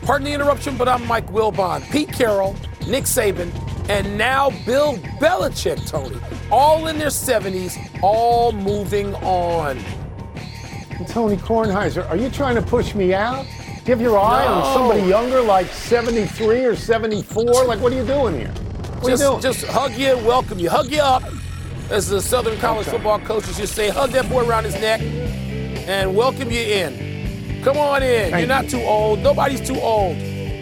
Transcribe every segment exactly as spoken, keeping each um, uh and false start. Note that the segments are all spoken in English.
Pardon the interruption, but I'm Mike Wilbon. Pete Carroll, Nick Saban, and now Bill Belichick, Tony. All in their seventies, all moving on. Tony Kornheiser, are you trying to push me out? Do you have your eye no. on somebody younger, like seventy-three or seventy-four? Like, what are you doing here? What just, are you doing? Just hug you and welcome you. Hug you up, as the Southern College okay. football coaches just say. Hug that boy around his neck and welcome you in. Come on in. Thank You're not you. too old. Nobody's too old.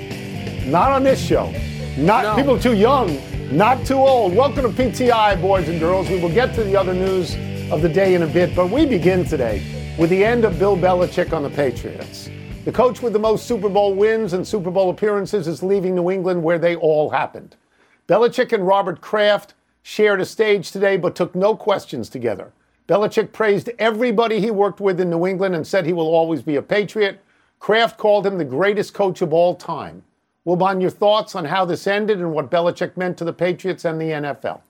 Not on this show. Not no. People too young, not too old. Welcome to P T I, boys and girls. We will get to the other news of the day in a bit, but we begin today with the end of Bill Belichick on the Patriots. The coach with the most Super Bowl wins and Super Bowl appearances is leaving New England, where they all happened. Belichick and Robert Kraft shared a stage today but took no questions together. Belichick praised everybody he worked with in New England and said he will always be a Patriot. Kraft called him the greatest coach of all time. Wilbon, your thoughts on how this ended and what Belichick meant to the Patriots and the N F L?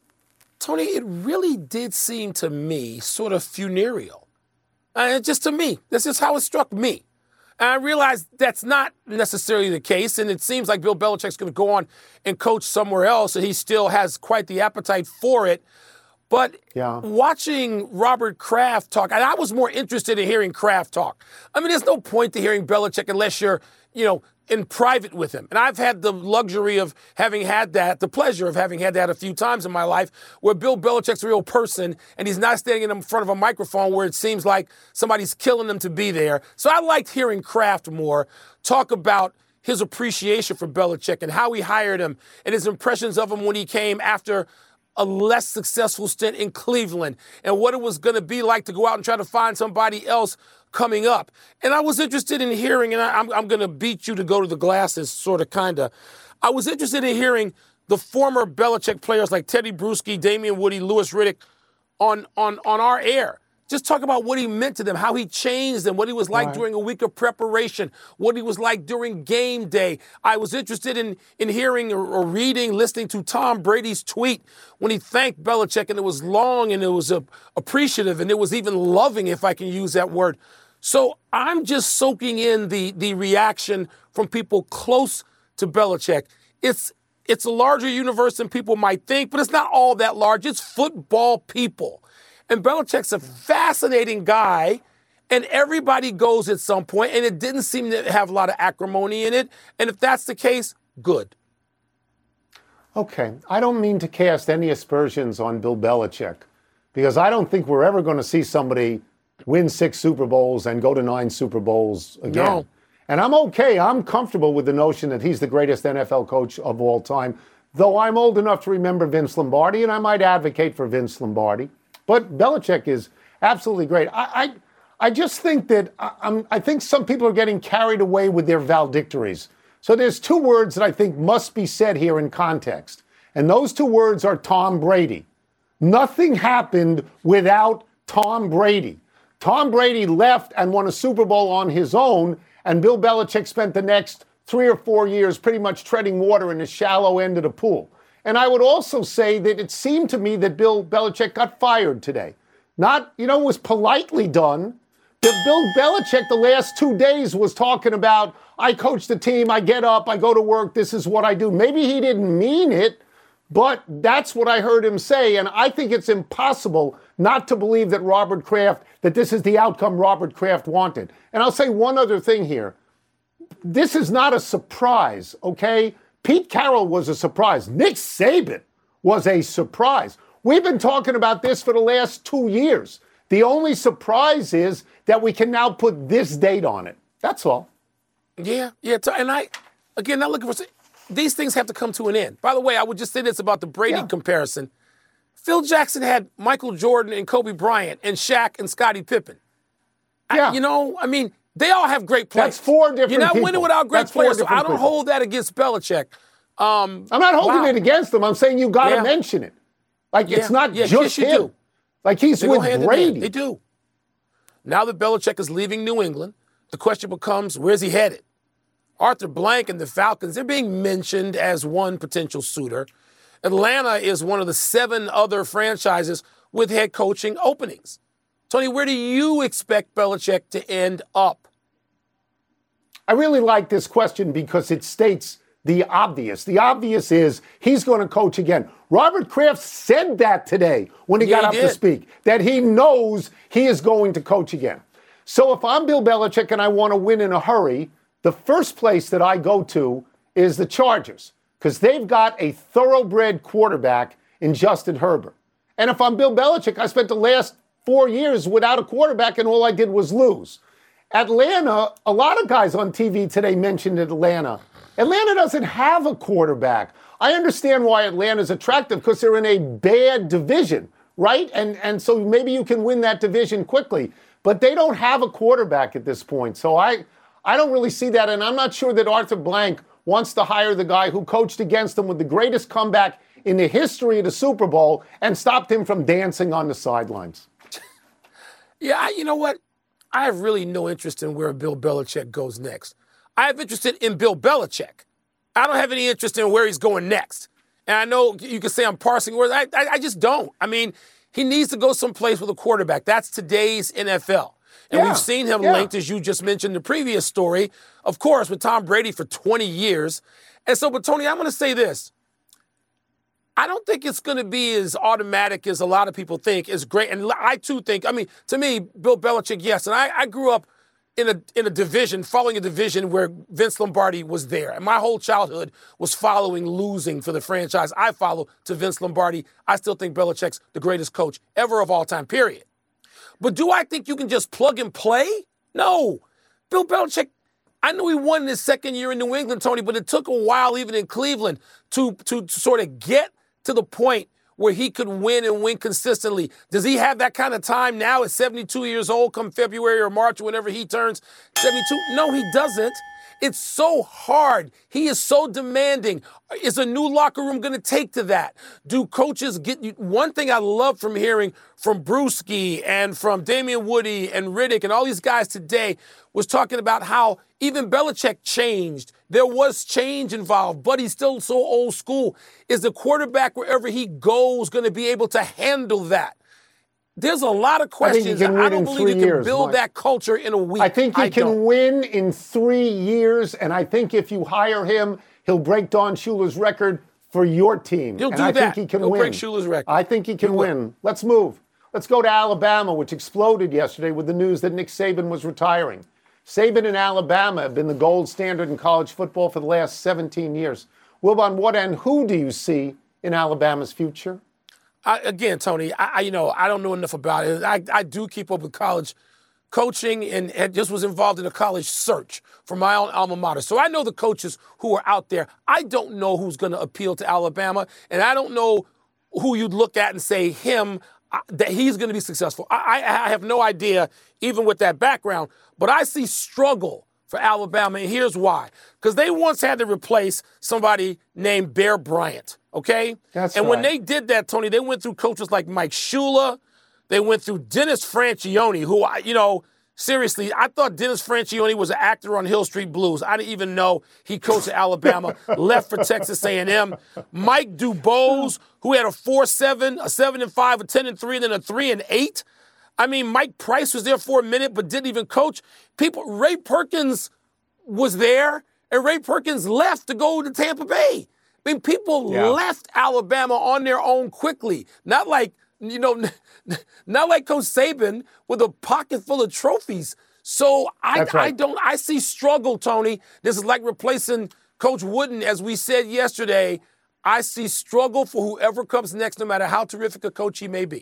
Tony, it really did seem to me sort of funereal. Uh, just to me. That's just how it struck me. And I realized that's not necessarily the case, and it seems like Bill Belichick's going to go on and coach somewhere else, and he still has quite the appetite for it. But yeah. watching Robert Kraft talk, and I was more interested in hearing Kraft talk. I mean, there's no point to hearing Belichick unless you're, you know, in private with him. And I've had the luxury of having had that, the pleasure of having had that a few times in my life, where Bill Belichick's a real person and he's not standing in front of a microphone where it seems like somebody's killing him to be there. So I liked hearing Kraft more talk about his appreciation for Belichick and how he hired him and his impressions of him when he came after a less successful stint in Cleveland and what it was going to be like to go out and try to find somebody else coming up. And I was interested in hearing, and I, I'm, I'm going to beat you to go to the glasses, sort of, kind of. I was interested in hearing the former Belichick players like Teddy Bruschi, Damian Woody, Louis Riddick on, on, on our air. Just talk about what he meant to them, how he changed them, what he was like right. during a week of preparation, what he was like during game day. I was interested in, in hearing or, or reading, listening to Tom Brady's tweet when he thanked Belichick, and it was long and it was uh, appreciative and it was even loving, if I can use that word. So I'm just soaking in the, the reaction from people close to Belichick. It's it's a larger universe than people might think, but it's not all that large. It's football people. And Belichick's a fascinating guy, and everybody goes at some point, and it didn't seem to have a lot of acrimony in it. And if that's the case, good. Okay, I don't mean to cast any aspersions on Bill Belichick, because I don't think we're ever going to see somebody win six Super Bowls and go to nine Super Bowls again. No. And I'm okay. I'm comfortable with the notion that he's the greatest N F L coach of all time, though I'm old enough to remember Vince Lombardi, and I might advocate for Vince Lombardi. But Belichick is absolutely great. I I, I just think that I, I'm, I think some people are getting carried away with their valedictories. So there's two words that I think must be said here in context. And those two words are Tom Brady. Nothing happened without Tom Brady. Tom Brady left and won a Super Bowl on his own, and Bill Belichick spent the next three or four years pretty much treading water in the shallow end of the pool. And I would also say that it seemed to me that Bill Belichick got fired today. Not, you know, it was politely done. But Bill Belichick the last two days was talking about, I coach the team, I get up, I go to work, this is what I do. Maybe he didn't mean it, but that's what I heard him say. And I think it's impossible not to believe that Robert Kraft, that this is the outcome Robert Kraft wanted. And I'll say one other thing here. This is not a surprise, okay? Pete Carroll was a surprise. Nick Saban was a surprise. We've been talking about this for the last two years. The only surprise is that we can now put this date on it. That's all. Yeah, yeah. And I, again, not looking for, these things have to come to an end. By the way, I would just say this about the Brady yeah. comparison. Phil Jackson had Michael Jordan and Kobe Bryant and Shaq and Scottie Pippen. Yeah. I, you know, I mean, they all have great players. That's four different You're not people. winning without great That's players, so I don't people. hold that against Belichick. Um, I'm not holding wow. it against them. I'm saying you got to yeah. mention it. Like, yeah. it's not yeah, just yes, him. Do. Like, he's they with Brady. They do. Now that Belichick is leaving New England, the question becomes, where's he headed? Arthur Blank and the Falcons, they're being mentioned as one potential suitor. Atlanta is one of the seven other franchises with head coaching openings. Tony, where do you expect Belichick to end up? I really like this question because it states the obvious. The obvious is he's going to coach again. Robert Kraft said that today when he Yeah, got he up did. to speak, that he knows he is going to coach again. So if I'm Bill Belichick and I want to win in a hurry, the first place that I go to is the Chargers, because they've got a thoroughbred quarterback in Justin Herbert. And if I'm Bill Belichick, I spent the last four years without a quarterback and all I did was lose. Atlanta, a lot of guys on T V today mentioned Atlanta. Atlanta doesn't have a quarterback. I understand why Atlanta's attractive, because they're in a bad division, right? And and so maybe you can win that division quickly. But they don't have a quarterback at this point. So I, I don't really see that. And I'm not sure that Arthur Blank wants to hire the guy who coached against them with the greatest comeback in the history of the Super Bowl and stopped him from dancing on the sidelines. Yeah, I, you know what? I have really no interest in where Bill Belichick goes next. I have interest in Bill Belichick. I don't have any interest in where he's going next. And I know you can say I'm parsing words. I, I, I just don't. I mean, he needs to go someplace with a quarterback. That's today's N F L. And Yeah, we've seen him yeah. linked, as you just mentioned in the previous story, of course, with Tom Brady for twenty years. And so, but Tony, I'm going to say this. I don't think it's going to be as automatic as a lot of people think. It's great. And I, too, think, I mean, to me, Bill Belichick, yes. And I, I grew up in a in a division, following a division where Vince Lombardi was there. And my whole childhood was following losing for the franchise I follow to Vince Lombardi. I still think Belichick's the greatest coach ever of all time, period. But do I think you can just plug and play? No. Bill Belichick, I know he won his second year in New England, Tony, but it took a while even in Cleveland to, to, to sort of get to the point where he could win and win consistently. Does he have that kind of time now at seventy-two years old come February or March or whenever he turns seventy-two? No, he doesn't. It's so hard. He is so demanding. Is a new locker room going to take to that? Do coaches get you? One thing I love from hearing from Brewski and from Damian Woody and Riddick and all these guys today was talking about how even Belichick changed. There was change involved, but he's still so old school. Is the quarterback, wherever he goes, going to be able to handle that? There's a lot of questions. I, I don't believe you can years, build Mike. that culture in a week. I think he I can don't. win in three years, and I think if you hire him, he'll break Don Shula's record for your team. He'll and do I that. think he can He'll win. break Shula's record. I think he can He will. win. Let's move. Let's go to Alabama, which exploded yesterday with the news that Nick Saban was retiring. Saban and Alabama have been the gold standard in college football for the last seventeen years. Wilbon, what and who do you see in Alabama's future? I, again, Tony, I, I you know I don't know enough about it. I, I do keep up with college coaching and, and just was involved in a college search for my own alma mater. So I know the coaches who are out there. I don't know who's going to appeal to Alabama, and I don't know who you'd look at and say him uh, that he's going to be successful. I, I, I have no idea, even with that background. But I see struggle for Alabama, and here's why. Because they once had to replace somebody named Bear Bryant, okay? That's and when right. they did that, Tony, they went through coaches like Mike Shula. They went through Dennis Franchione, who, I, you know, seriously, I thought Dennis Franchione was an actor on Hill Street Blues. I didn't even know he coached at Alabama, left for Texas A and M. Mike Dubose, who had a four seven, a seven and five, a ten and three, and then a three and eight. I mean, Mike Price was there for a minute but didn't even coach. People, Ray Perkins was there, and Ray Perkins left to go to Tampa Bay. I mean, people Yeah. left Alabama on their own quickly. Not like, you know, not like Coach Saban with a pocket full of trophies. So I, That's right. I don't, I see struggle, Tony. This is like replacing Coach Wooden, as we said yesterday. I see struggle for whoever comes next, no matter how terrific a coach he may be.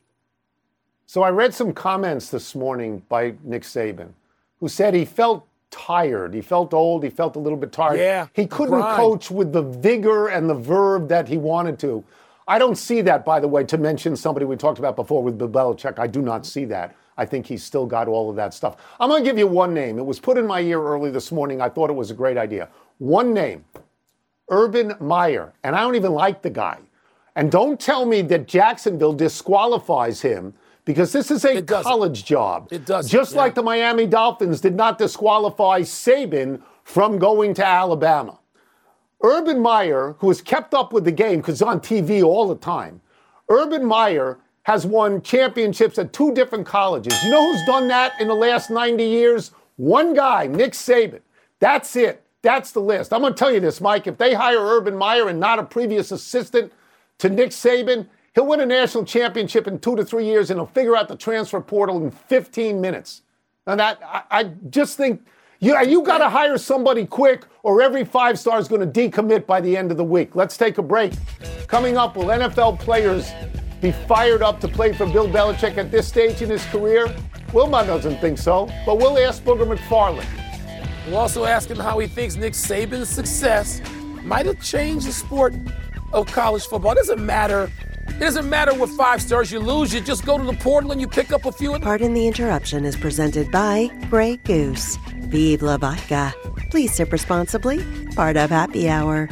So I read some comments this morning by Nick Saban, who said he felt tired. He felt old. He felt a little bit tired. Yeah, He couldn't grind. coach with the vigor and the verve that he wanted to. I don't see that, by the way, to mention somebody we talked about before with Bill Belichick. I do not see that. I think he's still got all of that stuff. I'm going to give you one name. It was put in my ear early this morning. I thought it was a great idea. One name, Urban Meyer. And I don't even like the guy. And don't tell me that Jacksonville disqualifies him, because this is a It doesn't. college job. It doesn't, Just yeah. like the Miami Dolphins did not disqualify Saban from going to Alabama. Urban Meyer, who has kept up with the game because he's on T V all the time, Urban Meyer has won championships at two different colleges. You know who's done that in the last ninety years? One guy, Nick Saban. That's it. That's the list. I'm going to tell you this, Mike. If they hire Urban Meyer and not a previous assistant to Nick Saban, he'll win a national championship in two to three years, and he'll figure out the transfer portal in fifteen minutes. And that, I, I just think you, you got to hire somebody quick, or every five-star is going to decommit by the end of the week. Let's take a break. Coming up, will N F L players be fired up to play for Bill Belichick at this stage in his career? Wilma doesn't think so, but we'll ask Booger McFarland. We'll also ask him how he thinks Nick Saban's success might have changed the sport of college football. It doesn't matter. It doesn't matter what five stars you lose. You just go to the portal and you pick up a few. Pardon the interruption is presented by Grey Goose. Vive la vodka. Please sip responsibly. Part of Happy Hour.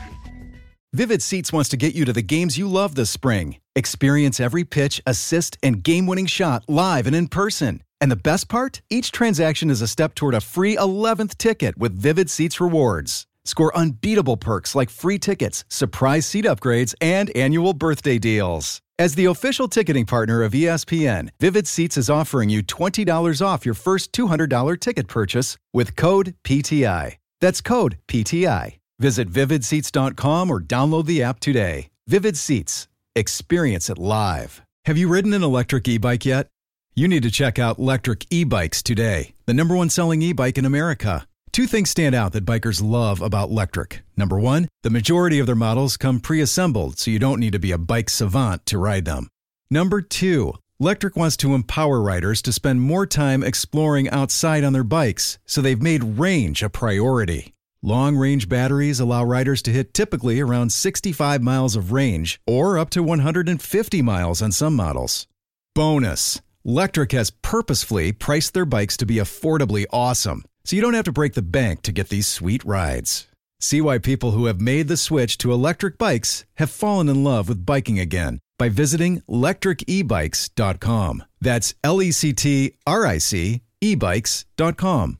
Vivid Seats wants to get you to the games you love this spring. Experience every pitch, assist, and game-winning shot live and in person. And the best part? Each transaction is a step toward a free eleventh ticket with Vivid Seats rewards. Score unbeatable perks like free tickets, surprise seat upgrades, and annual birthday deals. As the official ticketing partner of E S P N, Vivid Seats is offering you twenty dollars off your first two hundred dollars ticket purchase with code P T I. That's code P T I. Visit vivid seats dot com or download the app today. Vivid Seats. Experience it live. Have you ridden an electric e-bike yet? You need to check out Lectric E-Bikes today, the number one selling e-bike in America. Two things stand out that bikers love about Lectric. Number one, the majority of their models come pre-assembled, so you don't need to be a bike savant to ride them. Number two, Lectric wants to empower riders to spend more time exploring outside on their bikes, so they've made range a priority. Long-range batteries allow riders to hit typically around sixty-five miles of range, or up to one hundred fifty miles on some models. Bonus, Lectric has purposefully priced their bikes to be affordably awesome, so you don't have to break the bank to get these sweet rides. See why people who have made the switch to electric bikes have fallen in love with biking again by visiting lectric e bikes dot com. That's L E C T R I C e bikes dot com.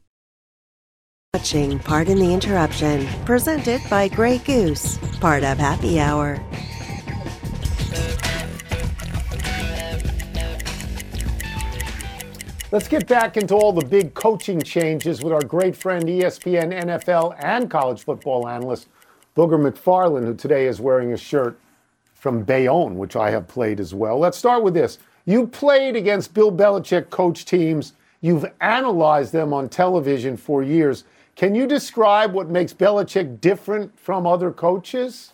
Watching Pardon the Interruption, presented by Grey Goose, part of Happy Hour. Let's get back into all the big coaching changes with our great friend, E S P N, N F L, and college football analyst, Booger McFarland, who today is wearing a shirt from Bayonne, which I have played as well. Let's start with this. You played against Bill Belichick coach teams. You've analyzed them on television for years. Can you describe what makes Belichick different from other coaches?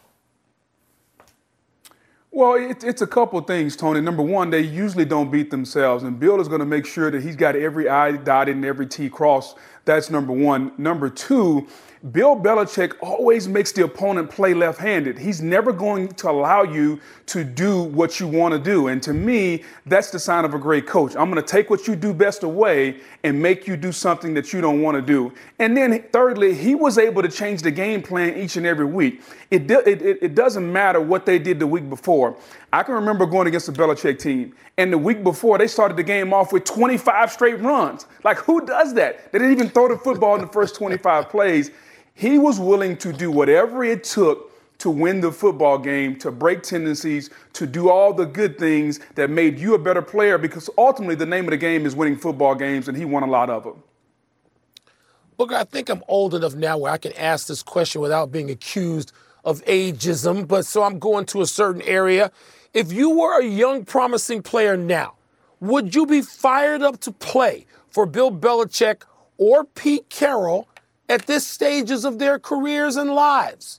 Well, it, it's a couple of things, Tony. Number one, they usually don't beat themselves, and Bill is going to make sure that he's got every I dotted and every T crossed. That's number one. Number two, Bill Belichick always makes the opponent play left-handed. He's never going to allow you to do what you want to do. And to me, that's the sign of a great coach. I'm going to take what you do best away and make you do something that you don't want to do. And then thirdly, he was able to change the game plan each and every week. It, do, it, it, it doesn't matter what they did the week before. I can remember going against the Belichick team, and the week before, they started the game off with twenty-five straight runs. Like, who does that? They didn't even throw the football in the first twenty-five plays. He was willing to do whatever it took to win the football game, to break tendencies, to do all the good things that made you a better player, because ultimately the name of the game is winning football games, and he won a lot of them. Look, I think I'm old enough now where I can ask this question without being accused of ageism, but so I'm going to a certain area. If you were a young, promising player now, would you be fired up to play for Bill Belichick or Pete Carroll at this stages of their careers and lives?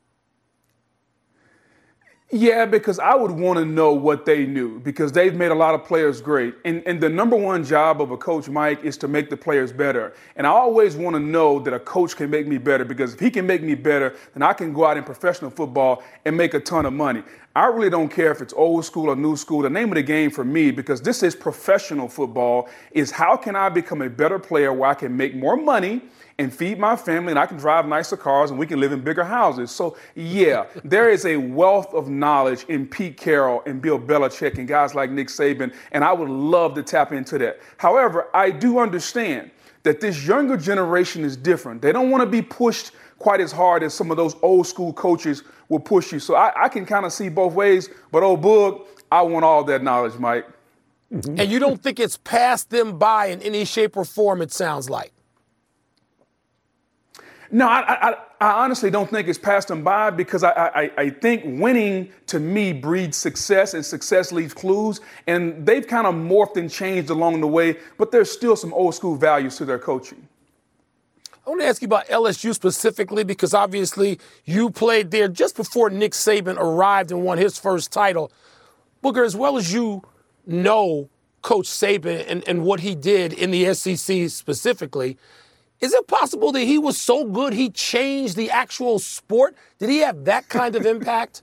Yeah, because I would want to know what they knew, because they've made a lot of players great. And, and the number one job of a coach, Mike, is to make the players better. And I always want to know that a coach can make me better, because if he can make me better, then I can go out in professional football and make a ton of money. I really don't care if it's old school or new school. The name of the game for me, because this is professional football, is how can I become a better player where I can make more money and feed my family, and I can drive nicer cars, and we can live in bigger houses. So, yeah, there is a wealth of knowledge in Pete Carroll and Bill Belichick and guys like Nick Saban, and I would love to tap into that. However, I do understand that this younger generation is different. They don't want to be pushed quite as hard as some of those old school coaches will push you. So I, I can kind of see both ways, but oh, Boog, I want all that knowledge, Mike. Mm-hmm. And you don't think it's passed them by in any shape or form, it sounds like? No, I, I, I honestly don't think it's passed them by because I, I, I think winning, to me, breeds success, and success leaves clues. And they've kind of morphed and changed along the way, but there's still some old school values to their coaching. I want to ask you about L S U specifically because obviously you played there just before Nick Saban arrived and won his first title. Booger, as well as you know Coach Saban and, and what he did in the S E C specifically, is it possible that he was so good he changed the actual sport? Did he have that kind of impact?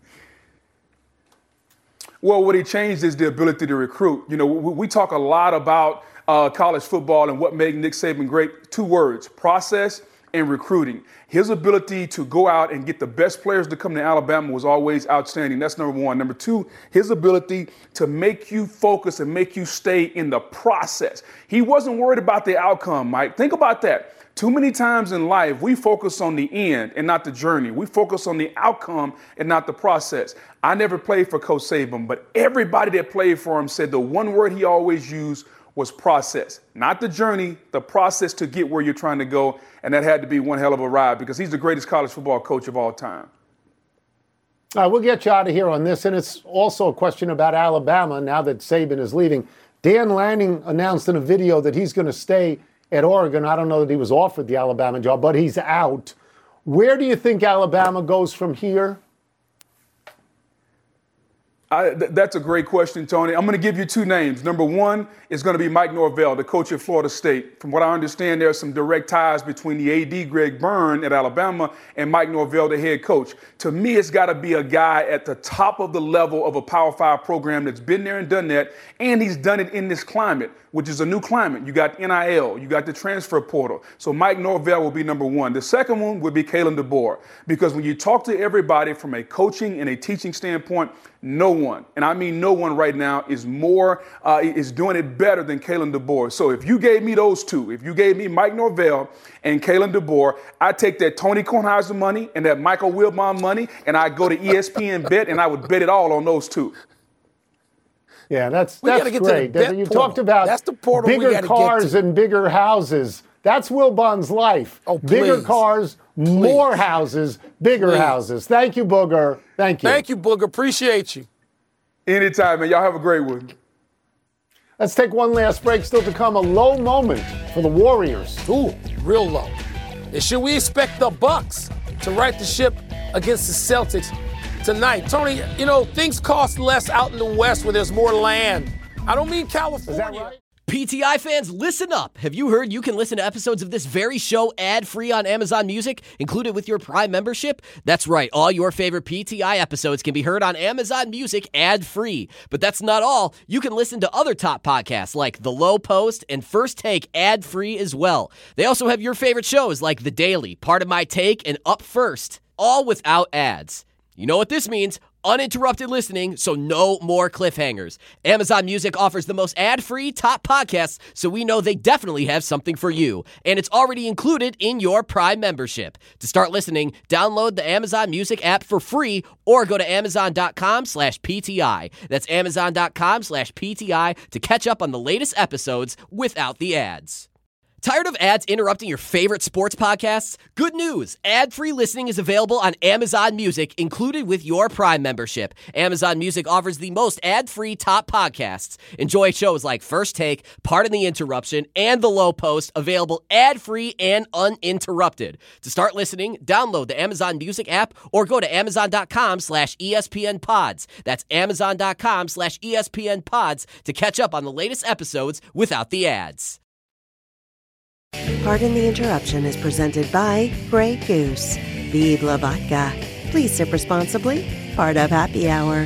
Well, what he changed is the ability to recruit. You know, we, we talk a lot about uh, college football and what made Nick Saban great. Two words: process and recruiting. His ability to go out and get the best players to come to Alabama was always outstanding. That's number one. Number two, his ability to make you focus and make you stay in the process. He wasn't worried about the outcome, Mike. Think about that. Too many times in life, we focus on the end and not the journey. We focus on the outcome and not the process. I never played for Coach Saban, but everybody that played for him said the one word he always used was process. Not the journey, the process to get where you're trying to go. And that had to be one hell of a ride because he's the greatest college football coach of all time. All right, we'll get you out of here on this. And it's also a question about Alabama now that Saban is leaving. Dan Lanning announced in a video that he's going to stay at Oregon. I don't know that he was offered the Alabama job, but he's out. Where do you think Alabama goes from here? I, th- that's a great question, Tony. I'm going to give you two names. Number one is going to be Mike Norvell, the coach at Florida State. From what I understand, there are some direct ties between the A D, Greg Byrne, at Alabama, and Mike Norvell, the head coach. To me, it's got to be a guy at the top of the level of a Power Five program that's been there and done that, and he's done it in this climate, which is a new climate. You got N I L, you got the transfer portal. So Mike Norvell will be number one. The second one would be Kalen DeBoer, because when you talk to everybody from a coaching and a teaching standpoint, no one, and I mean no one right now, is more, uh, is doing it better than Kalen DeBoer. So if you gave me those two, if you gave me Mike Norvell and Kalen DeBoer, I'd take that Tony Kornheiser money and that Michael Wilbon money, and I'd go to E S P N Bet, and I would bet it all on those two. Yeah, that's We that's gotta get great. to the bet You portal. talked about That's the portal we bigger gotta get cars to. and bigger houses. That's Wilbon's life. Oh, bigger please. cars, more houses, bigger Please. houses. Thank you, Booger. Thank you. Thank you, Booger. Appreciate you. Anytime, man. Y'all have a great one. Let's take one last break. Still to come, a low moment for the Warriors. Ooh, real low. And should we expect the Bucks to right the ship against the Celtics tonight? Tony, you know, things cost less out in the West where there's more land. I don't mean California. Is that right? P T I fans, listen up. Have you heard you can listen to episodes of this very show ad-free on Amazon Music, included with your Prime membership? That's right. All your favorite P T I episodes can be heard on Amazon Music ad-free. But that's not all. You can listen to other top podcasts like The Low Post and First Take ad-free as well. They also have your favorite shows like The Daily, Part of My Take, and Up First, all without ads. You know what this means? Uninterrupted listening, so no more cliffhangers. Amazon Music offers the most ad-free top podcasts, so we know they definitely have something for you. And it's already included in your Prime membership. To start listening, download the Amazon Music app for free or go to amazon.com slash PTI. That's amazon.com slash PTI to catch up on the latest episodes without the ads. Tired of ads interrupting your favorite sports podcasts? Good news! Ad-free listening is available on Amazon Music, included with your Prime membership. Amazon Music offers the most ad-free top podcasts. Enjoy shows like First Take, Pardon the Interruption, and The Low Post, available ad-free and uninterrupted. To start listening, download the Amazon Music app or go to amazon.com slash ESPN pods. That's amazon.com slash ESPN pods to catch up on the latest episodes without the ads. Pardon the Interruption is presented by Grey Goose. Vive la vodka. Please sip responsibly. Part of Happy Hour.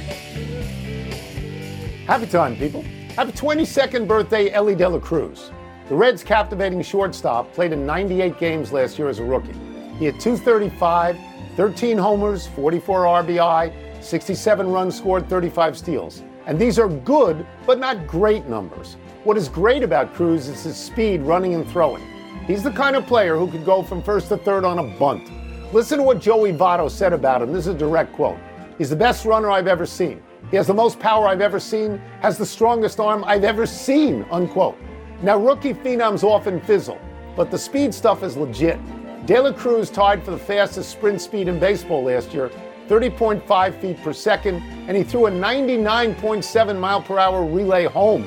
Happy time, people. Happy twenty-second birthday, Ellie De La Cruz. The Reds' captivating shortstop played in ninety-eight games last year as a rookie. He had two thirty-five, thirteen homers, forty-four R B I, sixty-seven runs scored, thirty-five steals. And these are good, but not great numbers. What is great about Cruz is his speed running and throwing. He's the kind of player who could go from first to third on a bunt. Listen to what Joey Votto said about him. This is a direct quote. He's the best runner I've ever seen. He has the most power I've ever seen, has the strongest arm I've ever seen, unquote. Now, rookie phenoms often fizzle, but the speed stuff is legit. De La Cruz tied for the fastest sprint speed in baseball last year, thirty point five feet per second, and he threw a ninety-nine point seven mile per hour relay home.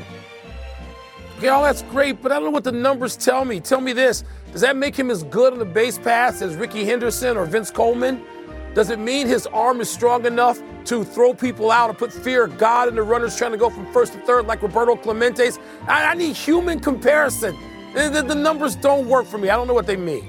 Okay, all that's great, but I don't know what the numbers tell me. Tell me this. Does that make him as good on the base paths as Ricky Henderson or Vince Coleman? Does it mean his arm is strong enough to throw people out and put fear of God in the runners trying to go from first to third like Roberto Clemente's? I, I need human comparison. The, the, the numbers don't work for me. I don't know what they mean.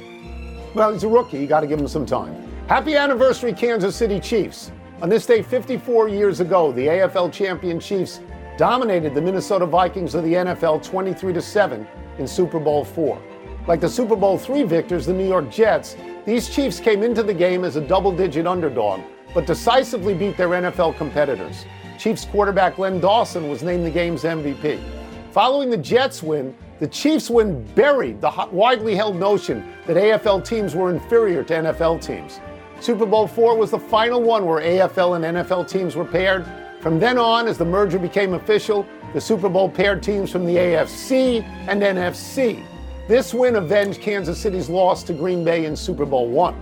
Well, he's a rookie. You got to give him some time. Happy anniversary, Kansas City Chiefs. On this day fifty-four years ago, the A F L champion Chiefs dominated the Minnesota Vikings of the N F L twenty-three to seven in Super Bowl four. Like the Super Bowl three victors, the New York Jets, these Chiefs came into the game as a double-digit underdog, but decisively beat their N F L competitors. Chiefs quarterback Len Dawson was named the game's M V P. Following the Jets win, the Chiefs win buried the widely held notion that A F L teams were inferior to N F L teams. Super Bowl four was the final one where A F L and N F L teams were paired. From then on, as the merger became official, the Super Bowl paired teams from the A F C and N F C. This win avenged Kansas City's loss to Green Bay in Super Bowl one.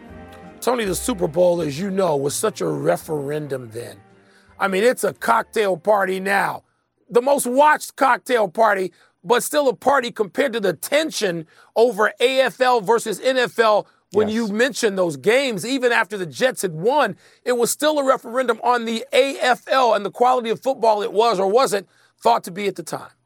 Tony, the Super Bowl, as you know, was such a referendum then. I mean, it's a cocktail party now. The most watched cocktail party, but still a party compared to the tension over A F L versus N F L. When yes. you mentioned those games, even after the Jets had won, it was still a referendum on the A F L and the quality of football it was or wasn't thought to be at the time. one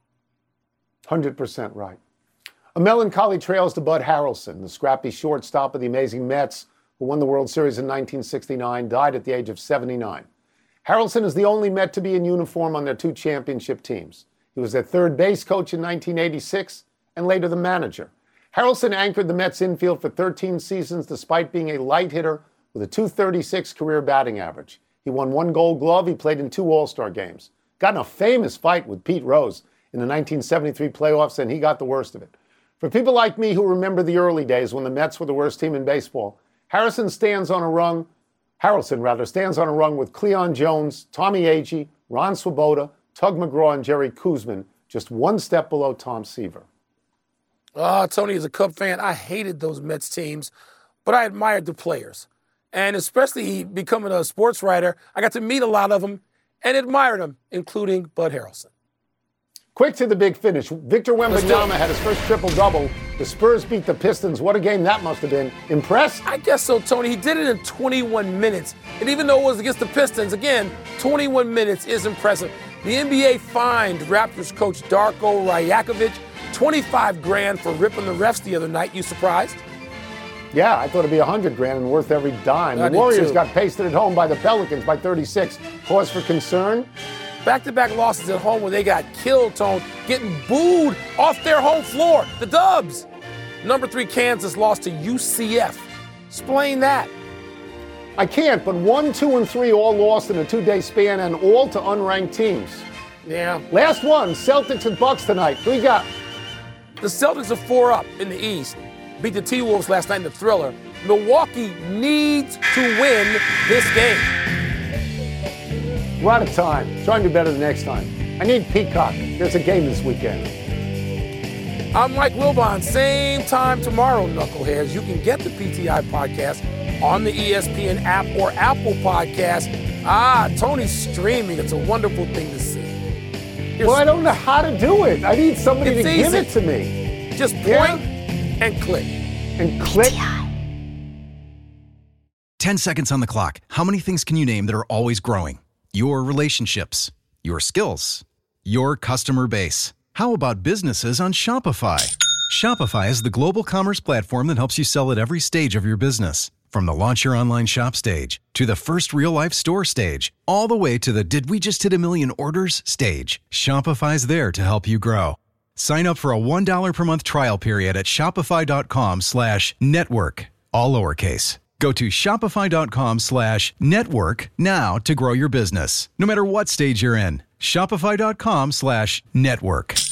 hundred percent right. A melancholy trails to Bud Harrelson, the scrappy shortstop of the amazing Mets, who won the World Series in nineteen sixty-nine, died at the age of seventy-nine. Harrelson is the only Met to be in uniform on their two championship teams. He was their third base coach in nineteen eighty-six and later the manager. Harrelson anchored the Mets infield for thirteen seasons despite being a light hitter with a two thirty-six career batting average. He won one Gold Glove. He played in two All-Star games. Got in a famous fight with Pete Rose in the nineteen seventy-three playoffs, and he got the worst of it. For people like me who remember the early days when the Mets were the worst team in baseball, Harrison stands on a rung, Harrelson rather, stands on a rung with Cleon Jones, Tommy Agee, Ron Swoboda, Tug McGraw, and Jerry Koosman, just one step below Tom Seaver. Uh, Tony, as a Cub fan, I hated those Mets teams, but I admired the players. And especially becoming a sports writer, I got to meet a lot of them and admire them, including Bud Harrelson. Quick to the big finish. Victor Wembanyama had his first triple-double. The Spurs beat the Pistons. What a game that must have been. Impressed? I guess so, Tony. He did it in twenty-one minutes. And even though it was against the Pistons, again, twenty-one minutes is impressive. The N B A fined Raptors coach Darko Rajakovic twenty-five grand for ripping the refs the other night. You surprised? Yeah, I thought it'd be one hundred grand and worth every dime. I the Warriors too. got pasted at home by the Pelicans by thirty-six. Cause for concern? Back-to-back losses at home where they got killed, Tone, getting booed off their home floor. The Dubs. Number three, Kansas lost to U C F. Explain that. I can't, but one, two, and three all lost in a two-day span and all to unranked teams. Yeah. Last one, Celtics and Bucks tonight. Who you got? The Celtics are four up in the East. Beat the T-Wolves last night in the Thriller. Milwaukee needs to win this game. We're out of time. Try and do better the next time. I need Peacock. There's a game this weekend. I'm Mike Wilbon. Same time tomorrow, knuckleheads. You can get the P T I podcast on the E S P N app or Apple Podcast. Ah, Tony's streaming. It's a wonderful thing to see. Here's well, I don't know how to do it. I need somebody to easy. give it to me. Just point yeah. and click. And click. ten seconds on the clock. How many things can you name that are always growing? Your relationships, your skills, your customer base. How about businesses on Shopify? Shopify is the global commerce platform that helps you sell at every stage of your business. From the launch your online shop stage, to the first real-life store stage, all the way to the did we just hit a million orders stage. Shopify's there to help you grow. Sign up for a one dollar per month trial period at shopify.com slash network, all lowercase. Go to shopify.com slash network now to grow your business, no matter what stage you're in. Shopify.com slash network.